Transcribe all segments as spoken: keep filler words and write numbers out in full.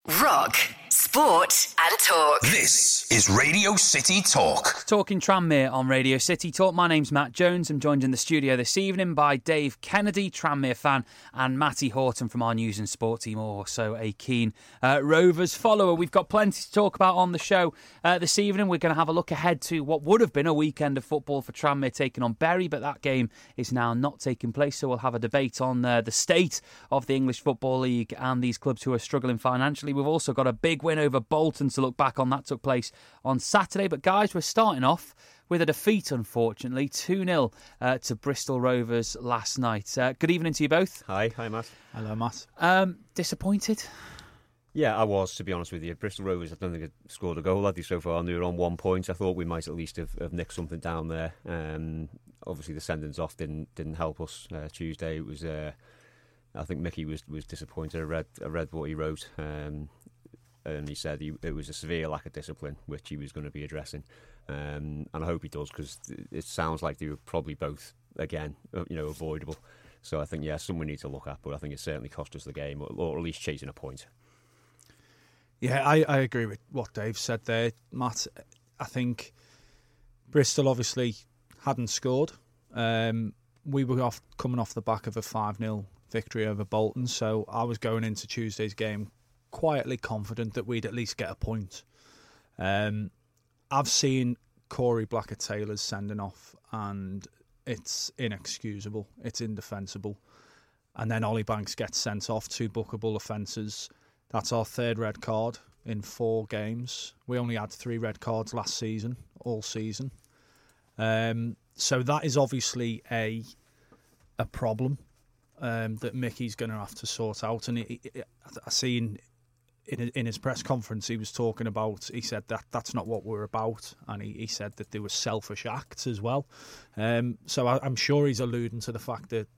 Rock, sport and talk. This is Radio City Talk. Talking Tranmere on Radio City Talk. My name's Matt Jones. I'm joined in the studio this evening by Dave Kennedy, Tranmere fan, and Matty Horton from our news and sport team, also a keen uh, Rovers follower. We've got plenty to talk about on the show uh, this evening. We're going to have a look ahead to what would have been a weekend of football for Tranmere taking on Bury, but that game is now not taking place, so we'll have a debate on uh, the state of the English Football League and these clubs who are struggling financially. We've also got a big win over Bolton to look back on. That took place on Saturday. But guys, we're starting off with a defeat, unfortunately, two nil uh, to Bristol Rovers last night. Uh, good evening to you both. Hi, hi Matt. Hello, Matt. Um, disappointed? Yeah, I was, to be honest with you. Bristol Rovers, I don't think they scored a goal, had they, so far, and they were on one point. I thought we might at least have, have nicked something down there. Um, obviously, the sendings off didn't didn't help us uh, Tuesday. It was, uh, I think Mickey was, was disappointed. I read I read what he wrote. Um, And he said he, it was a severe lack of discipline, which he was going to be addressing. Um, and I hope he does, because it sounds like they were probably both, again, you know, avoidable. So I think, yeah, something we need to look at, but I think it certainly cost us the game, or, or at least chasing a point. Yeah, I, I agree with what Dave said there, Matt. I think Bristol obviously hadn't scored. Um, we were off coming off the back of a five nil victory over Bolton, so I was going into Tuesday's game quietly confident that we'd at least get a point. Um, I've seen Corey Blackett-Taylor's sending off, and it's inexcusable. It's indefensible. And then Ollie Banks gets sent off, two bookable offences. That's our third red card in four games. We only had three red cards last season, all season. Um, so that is obviously a a problem um, that Mickey's going to have to sort out. And it, it, I seen in in his press conference, he was talking about, he said that that's not what we're about, and he, he said that there were selfish acts as well. Um, so I, I'm sure he's alluding to the fact that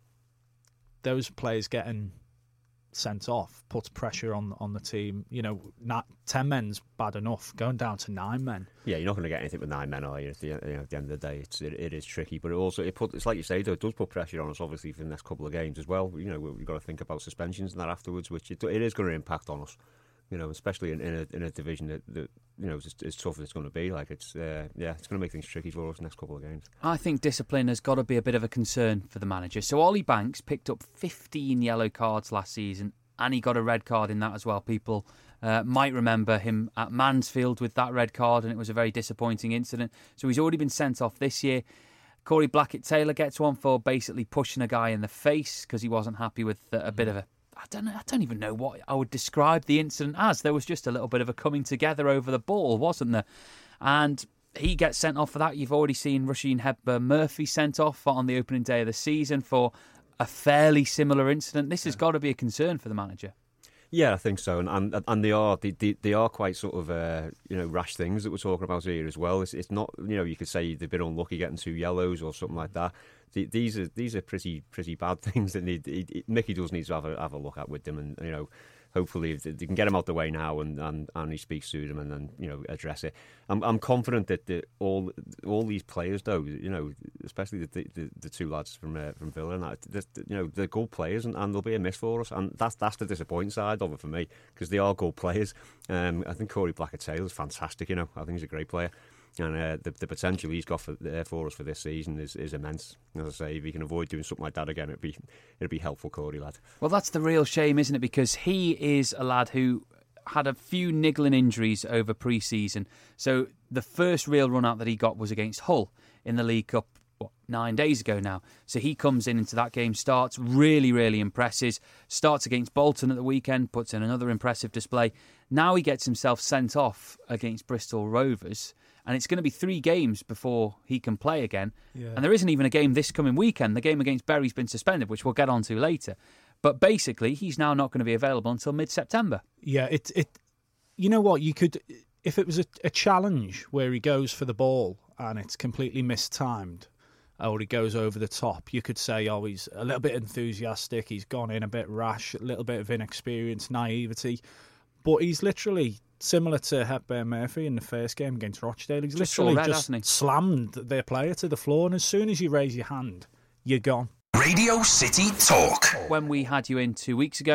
those players getting sent off puts pressure on on the team. You know, not ten men's bad enough. Going down to nine men. Yeah, you're not going to get anything with nine men, are you? At the, you know, at the end of the day, it's, it, it is tricky, but it also it put it's like you say, though, it does put pressure on us, obviously, for the next couple of games as well. You know, we've got to think about suspensions and that afterwards, which it, it is going to impact on us. You know, especially in, in a in a division that, that you know is as tough as it's going to be. Like it's uh, yeah, it's going to make things tricky for us next couple of games. I think discipline has got to be a bit of a concern for the manager. So Ollie Banks picked up fifteen yellow cards last season, and he got a red card in that as well. People uh, might remember him at Mansfield with that red card, and it was a very disappointing incident. So he's already been sent off this year. Corey Blackett-Taylor gets one for basically pushing a guy in the face because he wasn't happy with uh, a bit of a I don't know. I don't even know what I would describe the incident as. There was just a little bit of a coming together over the ball, wasn't there? And he gets sent off for that. You've already seen Rusheen Hepburn-Murphy sent off on the opening day of the season for a fairly similar incident. This has got to be a concern for the manager. Yeah, I think so, and and, and they are they, they, they are quite sort of uh, you know rash things that we're talking about here as well. It's it's not, you know, you could say they've been unlucky getting two yellows or something like that. The, these are these are pretty pretty bad things that need he, he, Mickey does need to have a have a look at with them, and you know, hopefully they can get him out the way now, and, and, and he speaks to them and then, you know, address it. I'm I'm confident that the, all all these players, though, you know, especially the the, the two lads from uh, from Villa and that, the, you know, they're good players, and, and they'll be a miss for us, and that's that's the disappointing side of it for me, because they are good players. Um, I think Corey Blackett-Taylor is fantastic. You know, I think he's a great player. And uh, the, the potential he's got for, uh, for us for this season is, is immense. As I say, if he can avoid doing something like that again, it'd be it'd be helpful, Corey, lad. Well, that's the real shame, isn't it? Because he is a lad who had a few niggling injuries over pre-season. So the first real run-out that he got was against Hull in the League Cup, what, nine days ago now. So he comes in into that game, starts really, really impresses, starts against Bolton at the weekend, puts in another impressive display. Now he gets himself sent off against Bristol Rovers, and it's going to be three games before he can play again. Yeah. And there isn't even a game this coming weekend. The game against Bury's been suspended, which we'll get on to later. But basically, he's now not going to be available until mid-September. Yeah, it it. You know what? You could, if it was a, a challenge where he goes for the ball and it's completely mistimed, or he goes over the top, you could say, oh, he's a little bit enthusiastic, he's gone in a bit rash, a little bit of inexperience, naivety. But he's literally similar to Hepburn-Murphy in the first game against Rochdale. He's just literally red, just slammed their player to the floor, and as soon as you raise your hand, you're gone. Radio City Talk. When we had you in two weeks ago,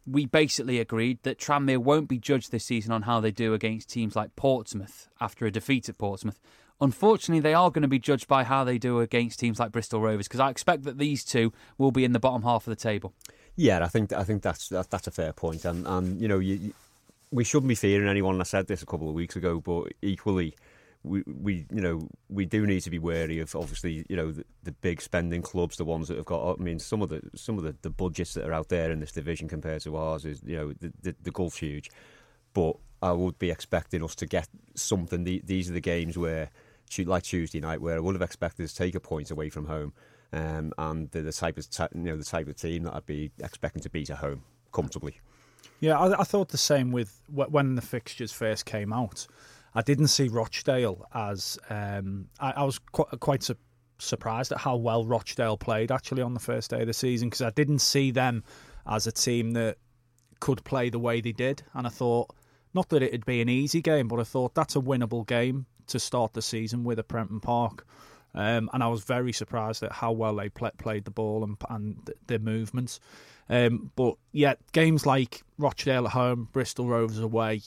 we basically agreed that Tranmere won't be judged this season on how they do against teams like Portsmouth after a defeat at Portsmouth. Unfortunately, they are going to be judged by how they do against teams like Bristol Rovers, because I expect that these two will be in the bottom half of the table. Yeah, I think I think that's that, that's a fair point, and and you know you, you, we shouldn't be fearing anyone. I said this a couple of weeks ago, but equally, we we you know we do need to be wary of obviously you know the, the big spending clubs, the ones that have got. I mean, some of the some of the, the budgets that are out there in this division compared to ours is you know the the, the gulf's huge, but I would be expecting us to get something. The, these are the games where, like Tuesday night, where I would have expected us to take a point away from home. Um, and the, the type of you know the type of team that I'd be expecting to beat at home comfortably. Yeah, I, I thought the same with when the fixtures first came out. I didn't see Rochdale as um, I, I was qu- quite su- surprised at how well Rochdale played actually on the first day of the season, because I didn't see them as a team that could play the way they did, and I thought not that it'd be an easy game, but I thought that's a winnable game to start the season with at Prenton Park. Um, and I was very surprised at how well they play, played the ball and, and their movements. Um, but yeah, games like Rochdale at home, Bristol Rovers away,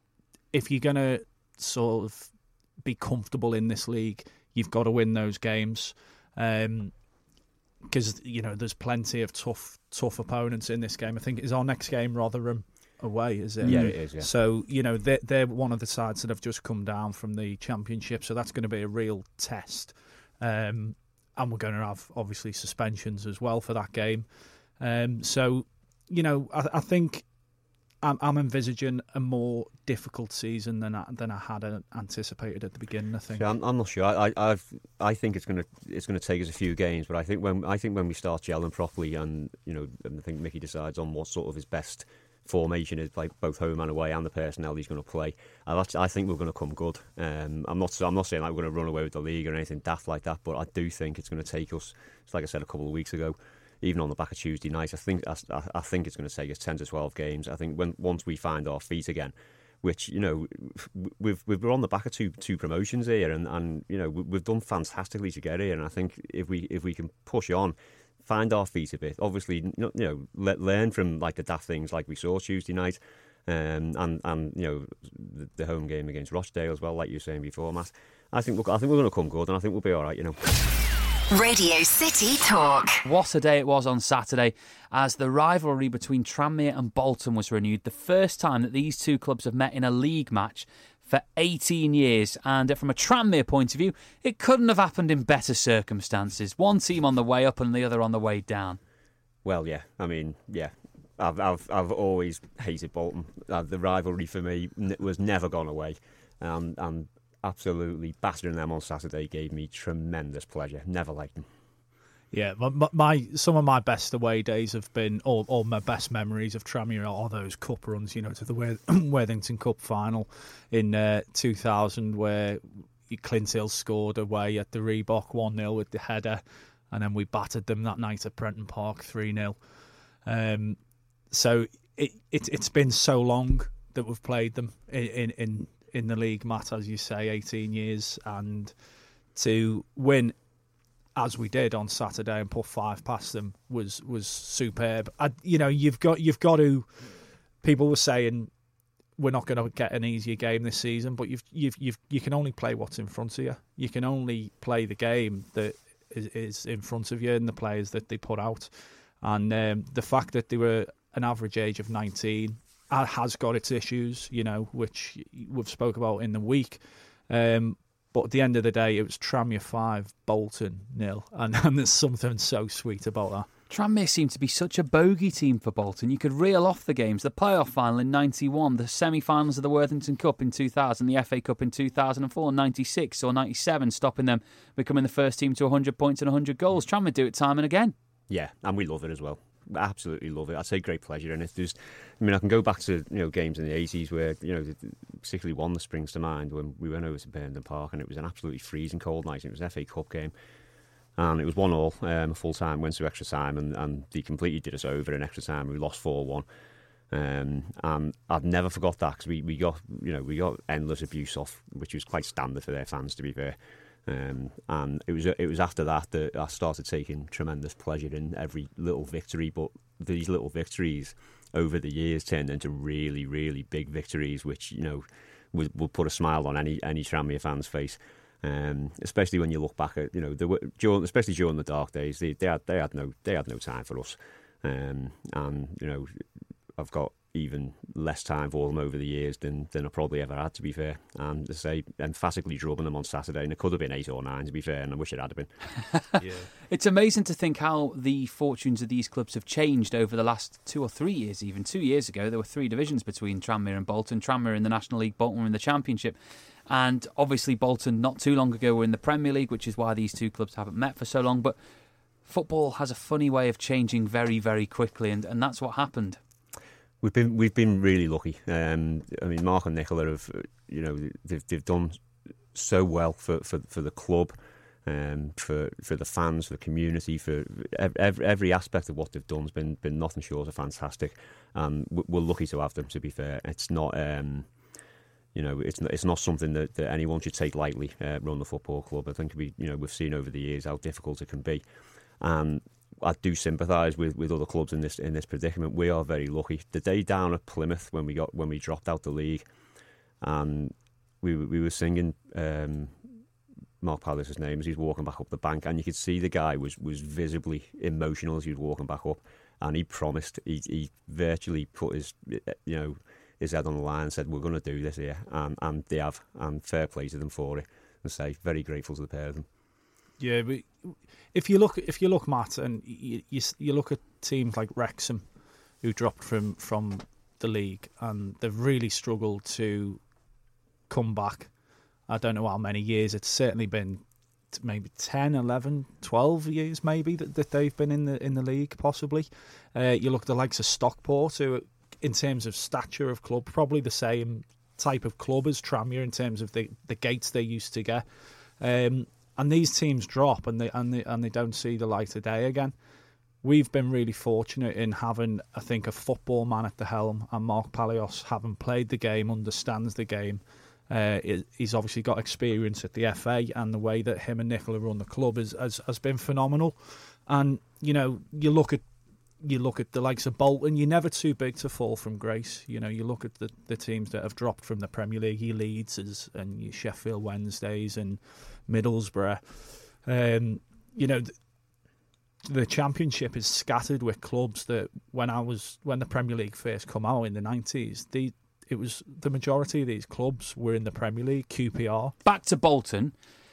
if you're going to sort of be comfortable in this league, you've got to win those games. Um, because, you know, there's plenty of tough tough opponents in this game. I think, is our next game Rotherham away, is it? Yeah, it is, yeah. So, you know, they're, they're one of the sides that have just come down from the Championship, so that's going to be a real test. Um, and we're going to have, obviously, suspensions as well for that game. Um, so, you know, I, I think I'm, I'm envisaging a more difficult season than I, than I had anticipated at the beginning. I think. Yeah, I'm, I'm not sure. I, I've, I think it's going to it's going to take us a few games, but I think when I think when we start gelling properly, and you know, and I think Mickey decides on what sort of his best formation is, like both home and away, and the personnel he's going to play. I, I think we're going to come good. Um, I'm not. I'm not saying like we're going to run away with the league or anything daft like that, but I do think it's going to take us. It's like I said a couple of weeks ago, even on the back of Tuesday night. I think. I, I think it's going to take us ten to twelve games. I think when once we find our feet again, which you know, we've we've we're on the back of two two promotions here, and, and you know we've done fantastically to get here. And I think if we if we can push on, find our feet a bit. Obviously, you know, let, learn from like the daft things like we saw Tuesday night, um, and and you know the, the home game against Rochdale as well, like you were saying before, Matt. I think look, I think we're going to come good, and I think we'll be all right. You know. Radio City Talk. What a day it was on Saturday as the rivalry between Tranmere and Bolton was renewed. The first time that these two clubs have met in a league match for eighteen years, and from a Tranmere point of view, it couldn't have happened in better circumstances. One team on the way up and the other on the way down. Well, yeah, I mean, yeah, I've I've I've always hated Bolton. Uh, the rivalry for me n- was never gone away, um, and absolutely battering them on Saturday gave me tremendous pleasure. Never liked them. Yeah, my, my some of my best away days have been, or, or my best memories of Tranmere are those cup runs, you know, to the Worthington Cup final in uh, two thousand, where Clint Hill scored away at the Reebok one nil with the header, and then we battered them that night at Prenton Park three nil. Um, so it, it, it's been so long that we've played them in, in, in, in the league, Matt, as you say, eighteen years, and to win as we did on Saturday and put five past them was was superb. I, you know, you've got you've got to. People were saying we're not going to get an easier game this season, but you've you've you've you can only play what's in front of you. You can only play the game that is, is in front of you and the players that they put out. And um, the fact that they were an average age of nineteen has got its issues, you know, which we've spoke about in the week. Um, But at the end of the day, it was Tranmere five, Bolton nil, and, and there's something so sweet about that. Tranmere seemed to be such a bogey team for Bolton. You could reel off the games: the playoff final in ninety-one, the semi-finals of the Worthington Cup in two thousand, the F A Cup in two thousand four, and ninety-six or ninety-seven, stopping them becoming the first team to one hundred points and one hundred goals. Tranmere do it time and again. Yeah, and we love it as well. Absolutely love it. I take great pleasure in it. There's, I mean, I can go back to you know games in the eighties where you know particularly one that springs to mind when we went over to Burnden Park and it was an absolutely freezing cold night. And it was an F A Cup game and it was one all. Um, full time went to extra time and, and they completely did us over in extra time. We lost four one. Um, and I've never forgot that because we, we got you know we got endless abuse off, which was quite standard for their fans, to be fair. Um, and it was it was after that that I started taking tremendous pleasure in every little victory. But these little victories over the years turned into really, really big victories, which, you know, will, will put a smile on any any Tranmere fan's face. Um, especially when you look back at, you know, the, during, especially during the dark days, they, they had they had no they had no time for us, um, and you know, I've got even less time for them over the years than than I probably ever had, to be fair. And to say, emphatically drubbing them on Saturday, and it could have been eight or nine, to be fair, and I wish it had been. Yeah. It's amazing to think how the fortunes of these clubs have changed over the last two or three years. Even two years ago, there were three divisions between Tranmere and Bolton. Tranmere in the National League, Bolton were in the Championship. And obviously Bolton not too long ago were in the Premier League, which is why these two clubs haven't met for so long. But football has a funny way of changing very, very quickly, and, and that's what happened. We've been we've been really lucky. Um, I mean, Mark and Nicola have, you know, they've they've done so well for, for, for the club, um, for for the fans, for the community, for every, every aspect of what they've done has been been nothing short of fantastic. And um, we're lucky to have them. To be fair, it's not. Um, You know, it's not, it's not something that, that anyone should take lightly. Uh, run the football club. I think we, you know, we've seen over the years how difficult it can be, and I do sympathise with, with other clubs in this in this predicament. We are very lucky. The day down at Plymouth when we got when we dropped out the league, and we we were singing um, Mark Pallis's name as he was walking back up the bank, and you could see the guy was was visibly emotional as he was walking back up, and he promised. He he virtually put his you know. his head on the line and said, we're going to do this here, and, and they have, and fair play to them for it, and say very grateful to the pair of them. Yeah, but if you look, if you look, Matt, and you you, you look at teams like Wrexham, who dropped from, from the league, and they've really struggled to come back. I don't know how many years. It's certainly been maybe ten, eleven, twelve years maybe that, that they've been in the in the league, possibly. Uh, you look at the likes of Stockport, who, in terms of stature of club, probably the same type of club as Tranmere in terms of the, the gates they used to get. Um, and these teams drop and they, and they and they don't see the light of day again. We've been really fortunate in having, I think, a football man at the helm, and Mark Palios, having played the game, understands the game. Uh, he's obviously got experience at the F A, and the way that him and Nicola run the club is, has, has been phenomenal. And, you know, you look at You look at the likes of Bolton, you're never too big to fall from grace. You know, you look at the, the teams that have dropped from the Premier League, your Leeds and your Sheffield Wednesdays and Middlesbrough. Um, you know, the, the Championship is scattered with clubs that when I was when the Premier League first come out in the nineties, the it was the majority of these clubs were in the Premier League, Q P R. Back to Bolton.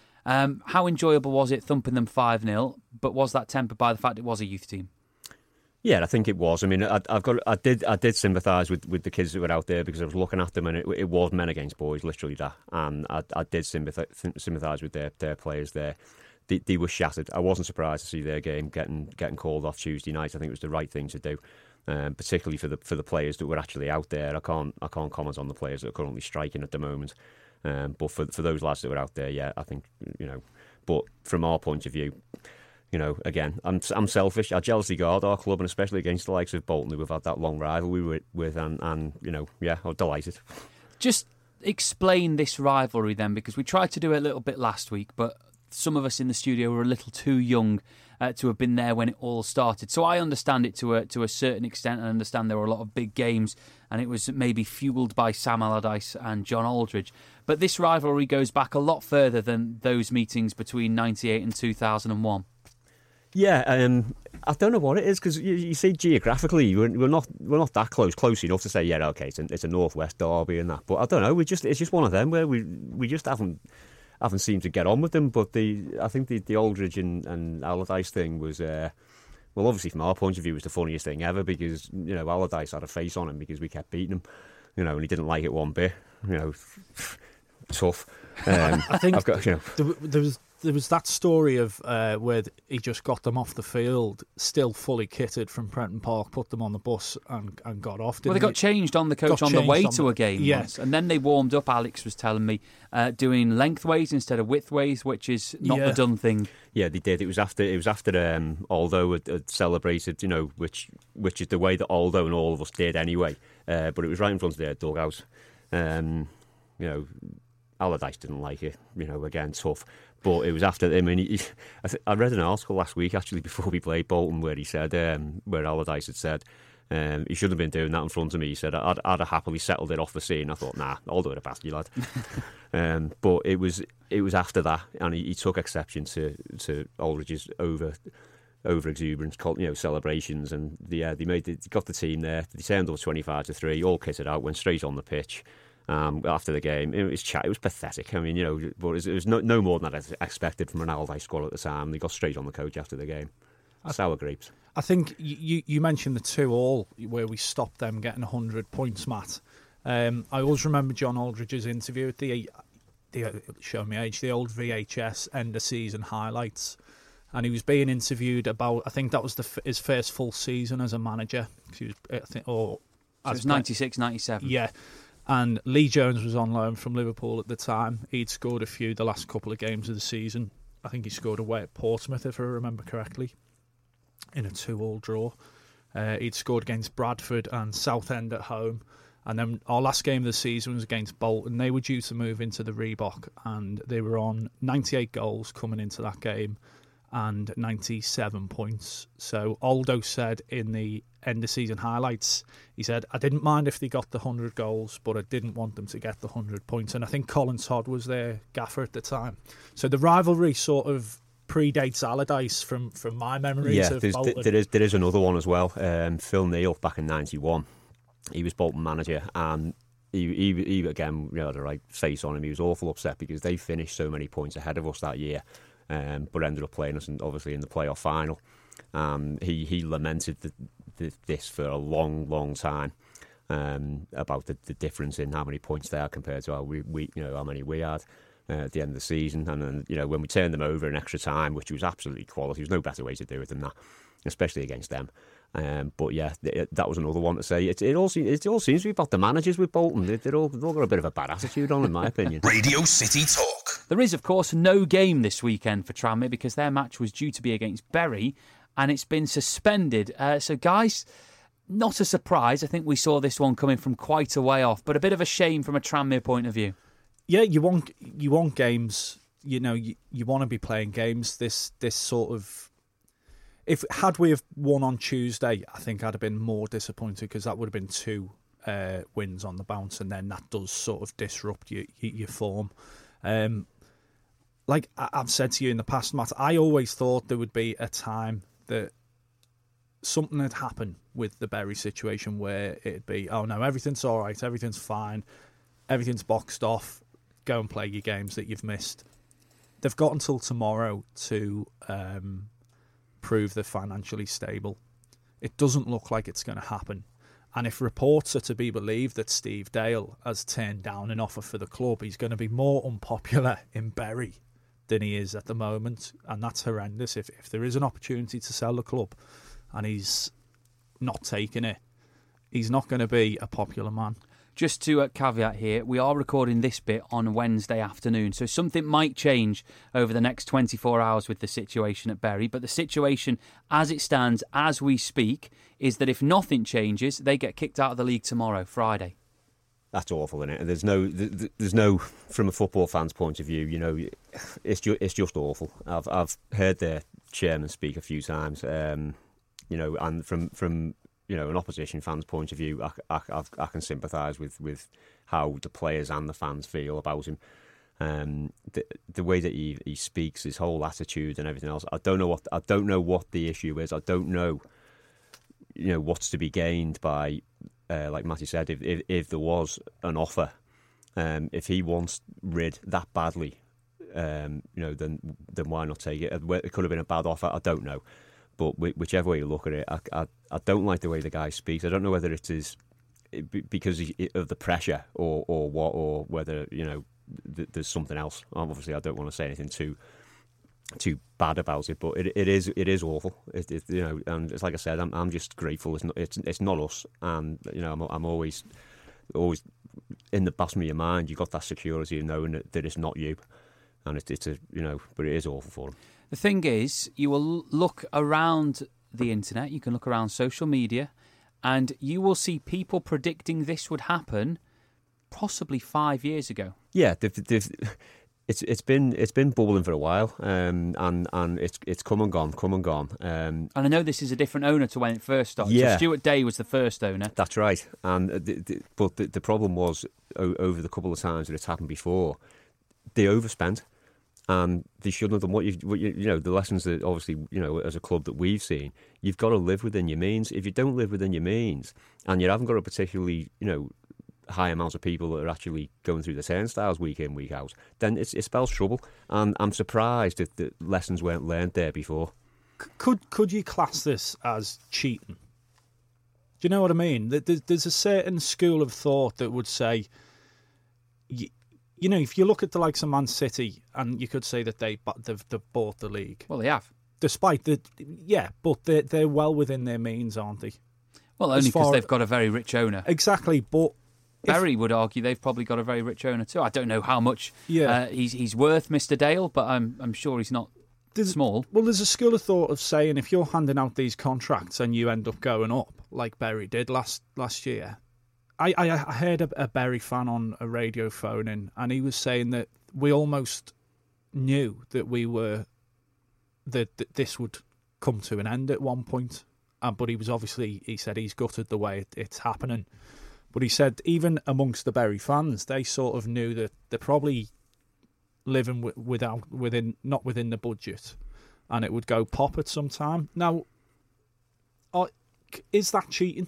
Um, how enjoyable was it thumping them five nil? But was that tempered by the fact it was a youth team? Yeah, I think it was. I mean, I, I've got, I did, I did sympathise with, with the kids that were out there because I was looking at them, and it, it was men against boys, literally that. And I, I did sympathise with their, their players there. They, they were shattered. I wasn't surprised to see their game getting getting called off Tuesday night. I think it was the right thing to do, um, particularly for the for the players that were actually out there. I can't I can't comment on the players that are currently striking at the moment, um, but for for those lads that were out there, yeah, I think you know. But from our point of view. You know, again, I'm I'm selfish. I jealously guard our club, and especially against the likes of Bolton, who we've had that long rivalry with, with and, and, you know, yeah, I'm delighted. Just explain this rivalry then, because we tried to do it a little bit last week, but some of us in the studio were a little too young uh, to have been there when it all started. So I understand it to a, to a certain extent. I understand there were a lot of big games, and it was maybe fuelled by Sam Allardyce and John Aldridge. But this rivalry goes back a lot further than those meetings between ninety-eight and two thousand one. Yeah, um, I don't know what it is because you, you see geographically we're, we're not we're not that close, close enough to say yeah, okay, it's a, it's a northwest derby and that. But I don't know, we just it's just one of them where we we just haven't haven't seemed to get on with them. But the I think the, the Aldridge and, and Allardyce thing was uh, well, obviously from our point of view, was the funniest thing ever because you know Allardyce had a face on him because we kept beating him, you know, and he didn't like it one bit, you know, tough. Um, I think I've got, you know, there, there was. There was that story of uh, where he just got them off the field, still fully kitted from Prenton Park, put them on the bus and, and got off. Well, they got he? changed on the coach got on the way on to the, a game yeah. once. And then they warmed up, Alex was telling me, uh, doing lengthways instead of widthways, which is not yeah. the done thing. Yeah, they did. It was after it was after um, Aldo had, had celebrated, you know, which which is the way that Aldo and all of us did anyway. Uh, but it was right in front of their dugout. Um, you know, Allardyce didn't like it. You know, again, tough. But it was after. I mean, he, I, th- I read an article last week actually before we played Bolton where he said, um, where Allardyce had said, Um, he shouldn't have been doing that in front of me. He said, I'd, I'd have happily settled it off the scene. I thought, nah, I'll do it a bastard, lad. um, but it was it was after that, and he, he took exception to, to Aldridge's over over exuberance, you know, celebrations, and yeah, they made the, they got the team there. They turned up twenty-five to three, all kitted out, went straight on the pitch. Um, after the game, it was chat. It was pathetic. I mean, you know, but it was, it was no, no more than I expected from an Allardyce squad at the time. They got straight on the coach after the game. Sour grapes. I think you you mentioned the two all where we stopped them getting one hundred points, Matt. Um, I always remember John Aldridge's interview at the, the show me age, the old V H S end of season highlights, and he was being interviewed about. I think that was the his first full season as a manager. He was, I think, or so it was ninety-six ninety-seven. Yeah. And Lee Jones was on loan from Liverpool at the time. He'd scored a few the last couple of games of the season. I think he scored away at Portsmouth, if I remember correctly, in a two-all draw. Uh, he'd scored against Bradford and Southend at home. And then our last game of the season was against Bolton. They were due to move into the Reebok, and they were on ninety-eight goals coming into that game and ninety-seven points. So Aldo said in the end of season highlights, he said, I didn't mind if they got the one hundred goals, but I didn't want them to get the one hundred points. And I think Colin Todd was their gaffer at the time. So the rivalry sort of predates Allardyce from, from my memories. Yeah, of there's, Bolton. there is there is another one as well. Um, Phil Neal back in ninety-one. He was Bolton manager, and he, he, he again, you know, had the right face on him. He was awful upset because they finished so many points ahead of us that year, um, but ended up playing us, in, obviously, in the playoff final. Um, he he lamented the, the, this for a long, long time um, about the, the difference in how many points they had compared to how we, we you know how many we had uh, at the end of the season. And then, you know, when we turned them over in extra time, which was absolutely quality, there was no better way to do it than that, especially against them. Um, but yeah, th- that was another one to say. It, it all seems it all seems to be about the managers with Bolton. They, they're all they've all got a bit of a bad attitude on, in my opinion. Radio City Talk. There is, of course, no game this weekend for Tranmere because their match was due to be against Bury, and it's been suspended. Uh, so, guys, not a surprise. I think we saw this one coming from quite a way off, but a bit of a shame from a Tranmere point of view. Yeah, you want you want games. You know, you, you want to be playing games. This this sort of. If had we have won on Tuesday, I think I'd have been more disappointed because that would have been two uh, wins on the bounce, and then that does sort of disrupt your your form. Um, like I've said to you in the past, Matt, I always thought there would be a time that something had happened with the Bury situation where it'd be, oh no, everything's all right, everything's fine, everything's boxed off, go and play your games that you've missed. They've got until tomorrow to um, prove they're financially stable. It doesn't look like it's going to happen. And if reports are to be believed that Steve Dale has turned down an offer for the club, he's going to be more unpopular in Bury than he is at the moment. And that's horrendous. If if there is an opportunity to sell the club and he's not taking it, he's not going to be a popular man. Just to uh, caveat here, we are recording this bit on Wednesday afternoon, so something might change over the next twenty-four hours with the situation at Bury. But the situation, as it stands, as we speak, is that if nothing changes, they get kicked out of the league tomorrow, Friday. That's awful, isn't it? And there's no, there's no, from a football fan's point of view, you know, it's just, it's just awful. I've, I've heard the chairman speak a few times, um, you know, and from, from. you know, an opposition fan's point of view, I, I, I can sympathise with, with how the players and the fans feel about him. Um, the the way that he, he speaks, his whole attitude and everything else. I don't know what I don't know what the issue is. I don't know, you know, what's to be gained by, uh, like Matty said, if, if if there was an offer, um, if he wants rid that badly, um, you know, then then why not take it? It could have been a bad offer. I don't know. But whichever way you look at it, I, I, I don't like the way the guy speaks. I don't know whether it is because of the pressure or, or what, or whether, you know, th- there's something else. Obviously, I don't want to say anything too too bad about it, but it, it is it is awful. It, it, you know, and it's like I said, I'm I'm just grateful. It's not it's it's not us, and you know, I'm I'm always always in the bottom of your mind. You got that security of knowing that, that it's not you, and it, it's a you know, but it is awful for them. The thing is, you will look around the internet, you can look around social media, and you will see people predicting this would happen possibly five years ago. Yeah, they've, they've, It's it's been it's been bubbling for a while, um, and and it's it's come and gone, come and gone. Um, and I know this is a different owner to when it first started. Yeah. So Stuart Day was the first owner. That's right. And the, the, but the, the problem was o- over the couple of times that it's happened before, they overspent, and they shouldn't have done what you what you, you know the lessons that obviously you know as a club that we've seen. You've got to live within your means. If you don't live within your means, and you haven't got a particularly you know. high amounts of people that are actually going through the turnstiles week in, week out, then it's, it spells trouble. And I'm surprised that the lessons weren't learned there before. Could could you class this as cheating? Do you know what I mean? There's, there's a certain school of thought that would say, you, you know, if you look at the likes of Man City, and you could say that they they've, they've bought the league. Well, they have. Despite the, yeah, but they're, they're well within their means, aren't they? Well, only because they've got a very rich owner. Exactly, but Berry would argue they've probably got a very rich owner too. I don't know how much yeah. uh, he's he's worth, Mister Dale, but I'm I'm sure he's not there's, small. Well, there's a school of thought of saying if you're handing out these contracts and you end up going up like Berry did last last year. I, I, I heard a, a Berry fan on a radio phone in, and he was saying that we almost knew that we were that, that this would come to an end at one point. Uh, but he was obviously he said he's gutted the way it, it's happening. But he said even amongst the Berry fans, they sort of knew that they're probably living w- without within not within the budget, and it would go pop at some time. Now, uh, is that cheating?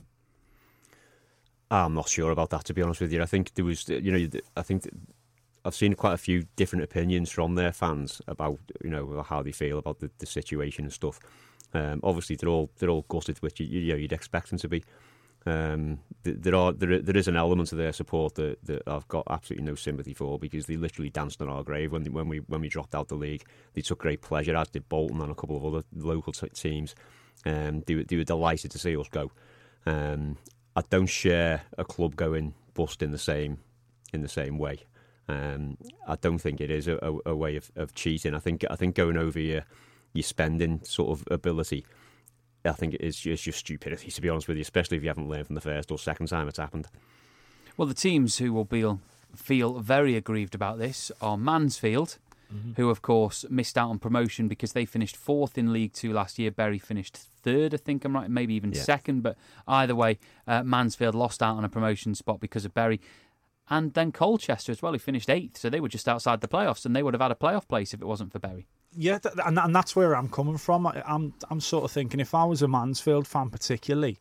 I'm not sure about that, to be honest with you. I think there was, you know, I think I've seen quite a few different opinions from their fans about, you know, how they feel about the, the situation and stuff. Um, obviously, they're all they're all gutted, which you, you know you'd expect them to be. Um, there are there there is an element of their support that, that I've got absolutely no sympathy for, because they literally danced on our grave when they, when we when we dropped out the league. They took great pleasure, as did Bolton and a couple of other local t- teams. Um, they, they were delighted to see us go. Um, I don't share a club going bust in the same in the same way. Um, I don't think it is a, a, a way of, of cheating. I think I think going over your your spending sort of ability, I think it is just, just stupidity, to be honest with you, especially if you haven't learned from the first or second time it's happened. Well, the teams who will be, feel very aggrieved about this are Mansfield, mm-hmm. who, of course, missed out on promotion because they finished fourth in League Two last year. Bury finished third, I think I'm right, maybe even yeah. second. But either way, uh, Mansfield lost out on a promotion spot because of Bury. And then Colchester as well, who finished eighth. So they were just outside the playoffs, and they would have had a playoff place if it wasn't for Bury. Yeah, th- and and that's where I'm coming from. I, I'm I'm sort of thinking, if I was a Mansfield fan particularly,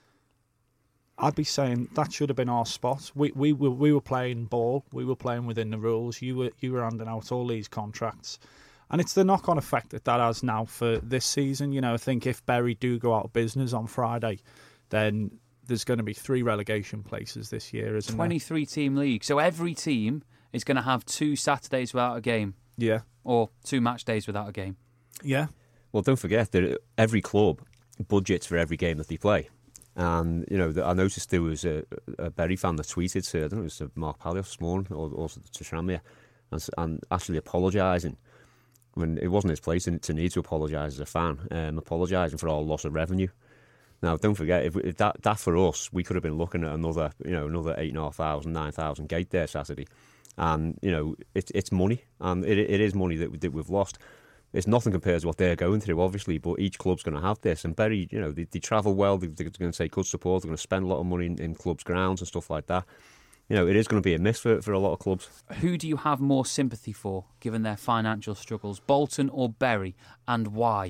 I'd be saying that should have been our spot. We we were we were playing ball. We were playing within the rules. You were you were handing out all these contracts, and it's the knock-on effect that that has now for this season. You know, I think if Bury do go out of business on Friday, then there's going to be three relegation places this year, isn't there? twenty-three team league, so every team is going to have two Saturdays without a game. Yeah. Or two match days without a game. Yeah. Well, don't forget that every club budgets for every game that they play. And, you know, I noticed there was a, a Bury fan that tweeted to, I don't know, it was to Mark Palios this morning, or also to Tranmere, and, and actually apologising when it wasn't his place to need to apologise as a fan, um, apologising for our loss of revenue. Now, don't forget, if, if that that for us, we could have been looking at another, you know, another eight and a half thousand, nine thousand gate there Saturday. And, you know, it, it's money, and it, it is money that, that we've lost. It's nothing compared to what they're going through, obviously, but each club's going to have this. And Bury, you know, they, they travel well, they, they're going to take good support, they're going to spend a lot of money in, in clubs' grounds and stuff like that. You know, it is going to be a miss for, for a lot of clubs. Who do you have more sympathy for, given their financial struggles, Bolton or Bury, and why?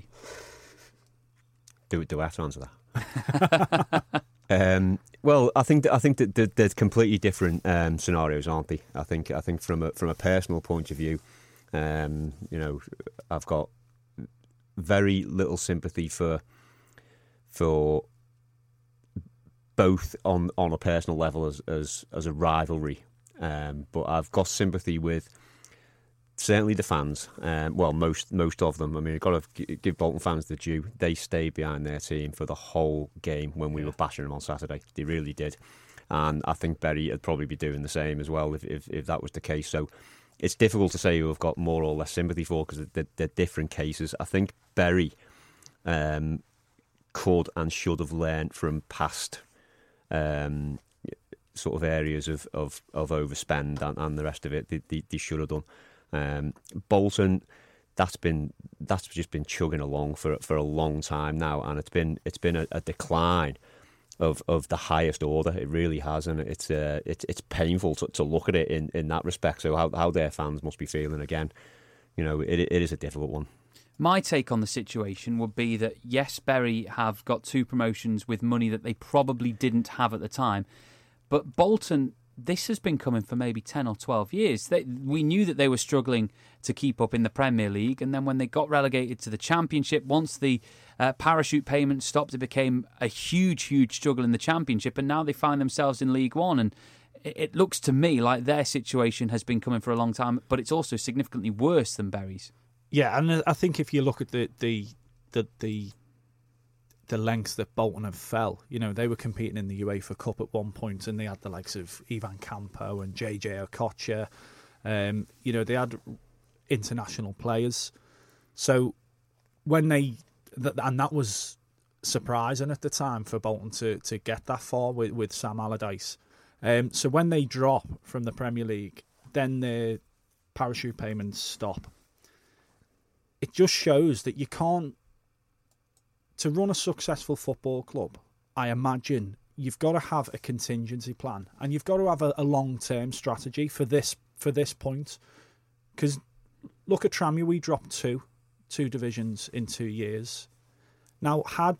Do, do I have to answer that? Um, well, I think that, I think that they're, they're completely different um, scenarios, aren't they? I think I think from a from a personal point of view, um, you know, I've got very little sympathy for for both on, on a personal level as as, as a rivalry, um, but I've got sympathy with certainly the fans. Um, well, most most of them. I mean, you've got to give Bolton fans the due. They stayed behind their team for the whole game when we were bashing them on Saturday. They really did. And I think Bury would probably be doing the same as well if, if, if that was the case. So it's difficult to say who I've got more or less sympathy for, because they're, they're different cases. I think Bury um, could and should have learned from past um, sort of areas of, of, of overspend and, and the rest of it. They, they, they should have done. Um, Bolton, that's been that's just been chugging along for for a long time now, and it's been it's been a, a decline of of the highest order. It really has, and it's uh, it's it's painful to, to look at it in, in that respect. So how how their fans must be feeling again, you know, it it is a difficult one. My take on the situation would be that, yes, Bury have got two promotions with money that they probably didn't have at the time. But Bolton, this has been coming for maybe ten or twelve years. They, we knew that they were struggling to keep up in the Premier League. And then when they got relegated to the Championship, once the uh, parachute payment stopped, it became a huge, huge struggle in the Championship. And now they find themselves in League One. And it, it looks to me like their situation has been coming for a long time, but it's also significantly worse than Bury's. Yeah, and I think if you look at the the the the, the lengths that Bolton have fell, you know, they were competing in the UEFA Cup at one point, and they had the likes of Ivan Campo and J J Okocha. Um, you know, they had international players. So when they and that was surprising at the time for Bolton to to get that far with, with Sam Allardyce. Um, so when they drop from the Premier League, then the parachute payments stop. It just shows that you can't, to run a successful football club, I imagine you've got to have a contingency plan, and you've got to have a, a long-term strategy for this for this point. Because look at Tranmere, we dropped two, two divisions in two years. Now, had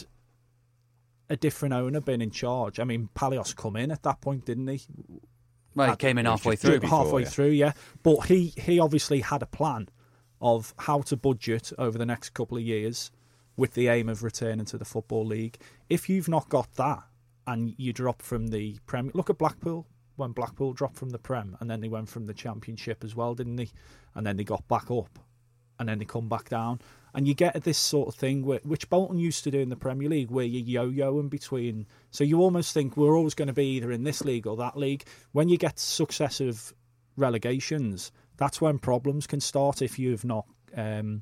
a different owner been in charge, I mean, Palios come in at that point, didn't he? Well, he Had, came in halfway through. before, halfway yeah. through, yeah. But he, he obviously had a plan of how to budget over the next couple of years with the aim of returning to the Football League. If you've not got that and you drop from the Premier... Look at Blackpool, when Blackpool dropped from the Prem, and then they went from the Championship as well, didn't they? And then they got back up, and then they come back down. And you get this sort of thing, where, which Bolton used to do in the Premier League, where you yo-yo in between. So you almost think we're always going to be either in this league or that league. When you get successive relegations, that's when problems can start if you've not um,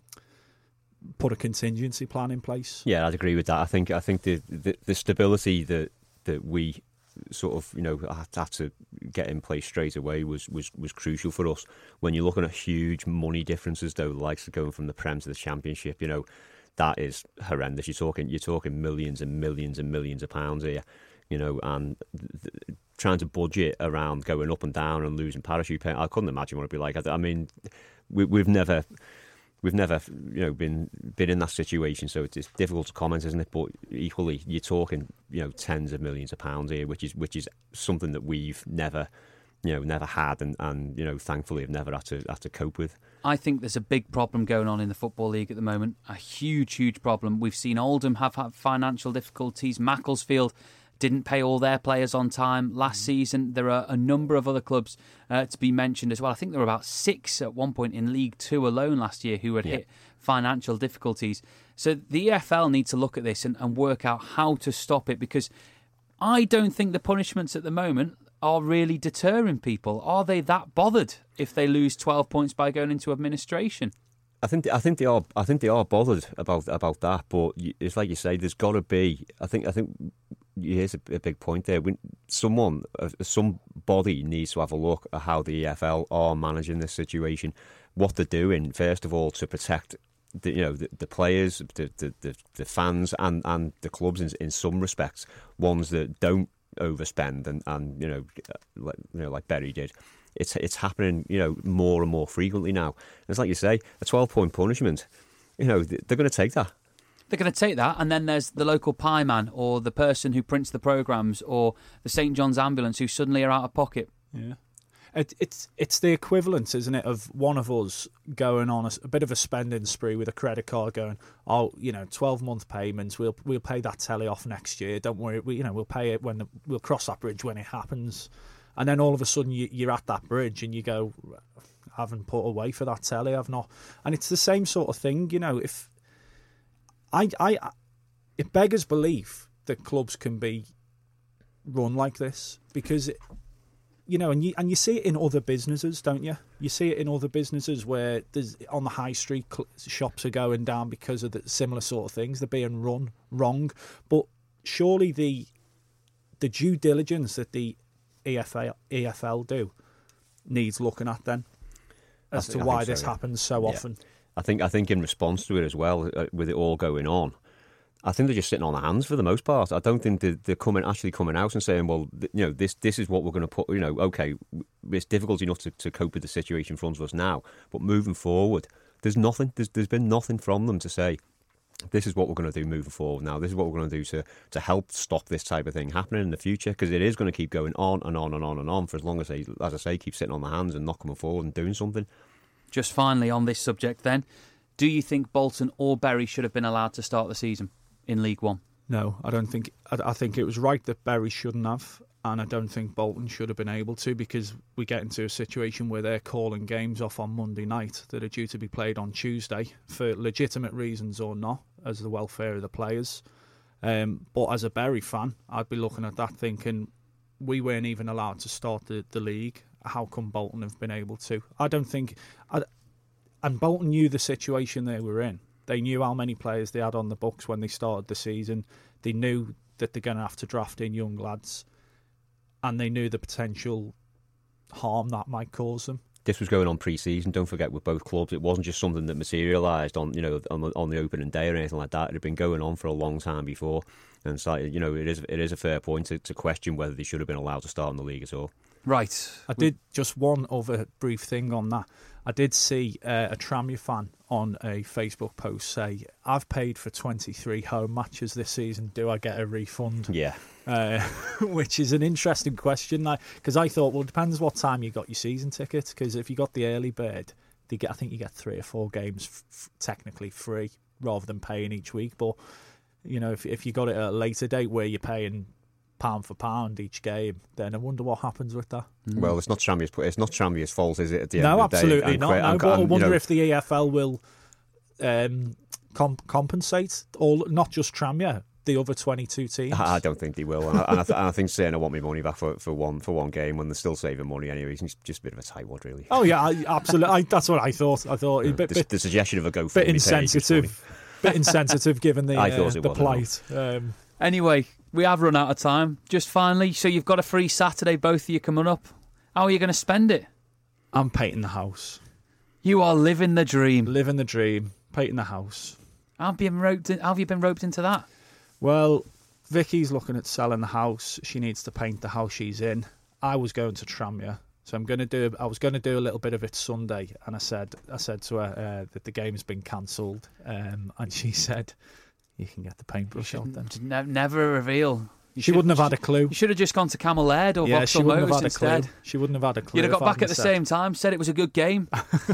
put a contingency plan in place. Yeah, I'd agree with that. I think I think the the, the stability that that we sort of you know had to, had to get in place straight away was, was was crucial for us. When you're looking at huge money differences, though, the likes of going from the Prem to the Championship, you know, that is horrendous. You're talking you're talking millions and millions and millions of pounds here. You know, and th- trying to budget around going up and down and losing parachute pay, I couldn't imagine what it'd be like. I, I mean, we, we've never, we've never, you know, been been in that situation, so it's, it's difficult to comment, isn't it? But equally, you're talking, you know, tens of millions of pounds here, which is which is something that we've never, you know, never had, and, and you know, thankfully, have never had to had to cope with. I think there's a big problem going on in the Football League at the moment. A huge, huge problem. We've seen Oldham have had financial difficulties. Macclesfield didn't pay all their players on time last season. There are a number of other clubs uh, to be mentioned as well. I think there were about six at one point in League Two alone last year who had yeah. hit financial difficulties. So the E F L need to look at this and, and work out how to stop it, because I don't think the punishments at the moment are really deterring people. Are they that bothered if they lose twelve points by going into administration? I think I think they are. I think they are bothered about about that. But it's like you say. There's got to be. I think. I think. Here's a, a big point there. When someone, uh, somebody needs to have a look at how the E F L are managing this situation, what they're doing. First of all, to protect the you know the, the players, the, the the the fans, and and the clubs in in some respects, ones that don't overspend and and you know like, you know like Bury did. It's it's happening you know more and more frequently now. And it's like you say, a twelve point punishment. You know they're going to take that. They're going to take that, and then there's the local pie man or the person who prints the programmes or the Saint John's ambulance who suddenly are out of pocket. Yeah, it, it's it's the equivalent, isn't it, of one of us going on a, a bit of a spending spree with a credit card, going, oh, you know, twelve month payments. We'll we'll pay that telly off next year. Don't worry, we, you know, we'll pay it when the, we'll cross that bridge when it happens. And then all of a sudden you, you're at that bridge and you go, I haven't put away for that telly. I've not, and it's the same sort of thing, you know, if. I, I, it beggars belief that clubs can be run like this, because, you know, and you and you see it in other businesses, don't you? You see it in other businesses where there's on the high street shops are going down because of the similar sort of things. They're being run wrong, but surely the the due diligence that the E F L E F L do needs looking at then. as think, to why so, this yeah. happens so Yeah. often. I think I think in response to it as well, uh, with it all going on, I think they're just sitting on their hands for the most part. I don't think they're, they're coming actually coming out and saying, well, th- you know, this this is what we're going to put. You know, okay, it's difficult enough to, to cope with the situation in front of us now, but moving forward, there's nothing. There's there's been nothing from them to say, this is what we're going to do moving forward now. This is what we're going to do to, to help stop this type of thing happening in the future, because it is going to keep going on and on and on and on for as long as they, as I say, keep sitting on their hands and not coming forward and doing something. Just finally on this subject then, do you think Bolton or Bury should have been allowed to start the season in League One? No, I don't think. I, I think it was right that Bury shouldn't have, and I don't think Bolton should have been able to, because we get into a situation where they're calling games off on Monday night that are due to be played on Tuesday for legitimate reasons or not, as the welfare of the players. Um, but as a Bury fan, I'd be looking at that thinking, we weren't even allowed to start the, the league. How come Bolton have been able to? I don't think... I, and Bolton knew the situation they were in. They knew how many players they had on the books when they started the season. They knew that they're going to have to draft in young lads. And they knew the potential harm that might cause them. This was going on pre-season. Don't forget, with both clubs, it wasn't just something that materialised on, you know, on the, on the opening day or anything like that. It had been going on for a long time before, and so, you know, it is it is a fair point to, to question whether they should have been allowed to start in the league at all. Right. I did just one other brief thing on that. I did see uh, a Tranmere fan on a Facebook post say, "I've paid for twenty-three home matches this season. Do I get a refund?" Yeah. Uh, which is an interesting question, because I thought, well, it depends what time you got your season ticket. Because if you got the early bird, they get, I think you get three or four games f- f- technically free rather than paying each week. But you know, if if you got it at a later date where you're paying pound for pound each game, then I wonder what happens with that. Mm. Well, it's not Tranmere's it's not Tranmere's fault, is it? At the no, end of the absolutely day? not. Quite, no, I'm, but I'm, I wonder you know, if the E F L will um, comp- compensate all, not just Tranmere, the other twenty-two teams. I don't think they will, and I, and I, th- and I think saying I want my money back for, for one for one game when they're still saving money anyway. It's just a bit of a tightwad, really. Oh yeah, I, absolutely. I, that's what I thought. I thought Yeah, a bit, the, bit, the suggestion of a GoFundMe bit page is funny. insensitive, bit insensitive given the I uh, thought it the was, plight. Um, Anyway, we have run out of time. Just finally, so you've got a free Saturday, both of you coming up. How are you going to spend it? I'm painting the house, You are living the dream. living the dream, painting the house. How have you been roped, in, how have you been roped into that? Well, Vicky's looking at selling the house. She needs to paint the house she's in. I was going to Tranmere, so I'm going to do. I was going to do a little bit of it Sunday, and I said, I said to her uh, that the game's been cancelled, um, and she said, "You can get the paintbrush out then." Ne- never reveal. You She should- wouldn't have had a clue. You should have just gone to Camel Laird or Yeah, Vauxhall she wouldn't have Motors had a instead. clue. She wouldn't have had a clue. You'd have if got I back at hadn't the said. same time, said it was a good game.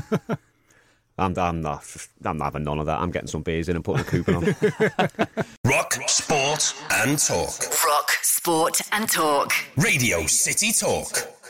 I'm, I'm not. I'm not having none of that. I'm getting some beers in and putting a coupon on. Rock, sport, and talk. Rock, sport, and talk. Radio City Talk.